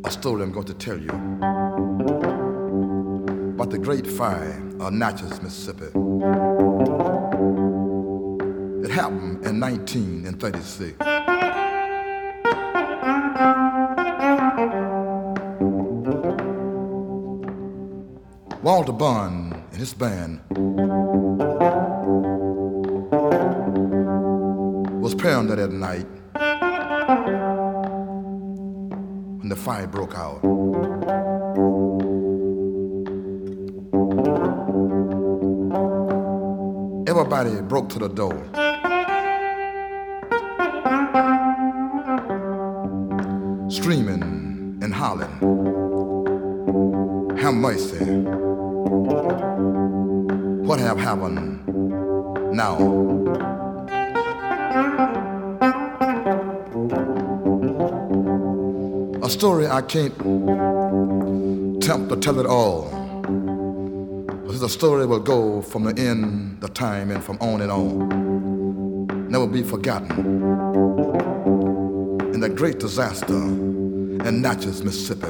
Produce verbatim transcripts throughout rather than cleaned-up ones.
a story I'm going to tell you about the great fire of Natchez, Mississippi. It happened in nineteen thirty-six. Walter Bond and his band was preparing that night when the fire broke out. Everybody broke to the door. Screaming and hollering, have mercy. What have happened now? A story I can't attempt to tell it all. This is a story that will go from the end of time and from on and on. Never be forgotten. In the great disaster in Natchez, Mississippi.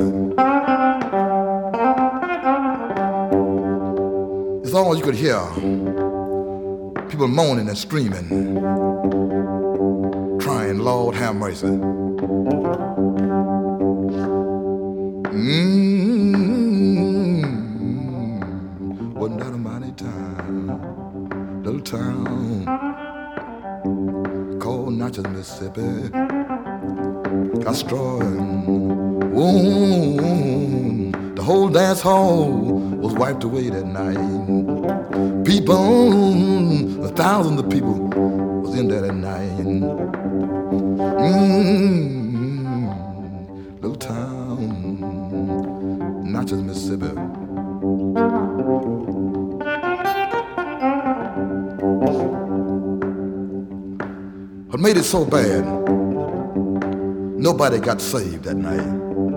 It's all you could hear. People moaning and screaming, crying, Lord have mercy. Mm-hmm. Wasn't that a mighty time? Little town called Natchez, Mississippi. Got destroyed. Ooh, the whole dance hall was wiped away that night. People, a thousand of people was in there that night. Mm-hmm. Little town, Natchez, Mississippi. What made it so bad? Nobody got saved that night.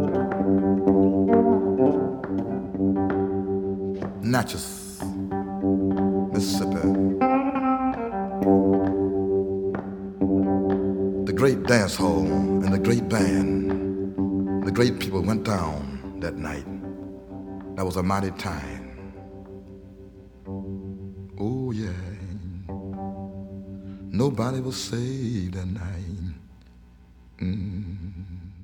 Natchez, Mississippi. The great dance hall and the great band, the great people went down that night. That was a mighty time. Oh yeah. Nobody was saved that night. Mm.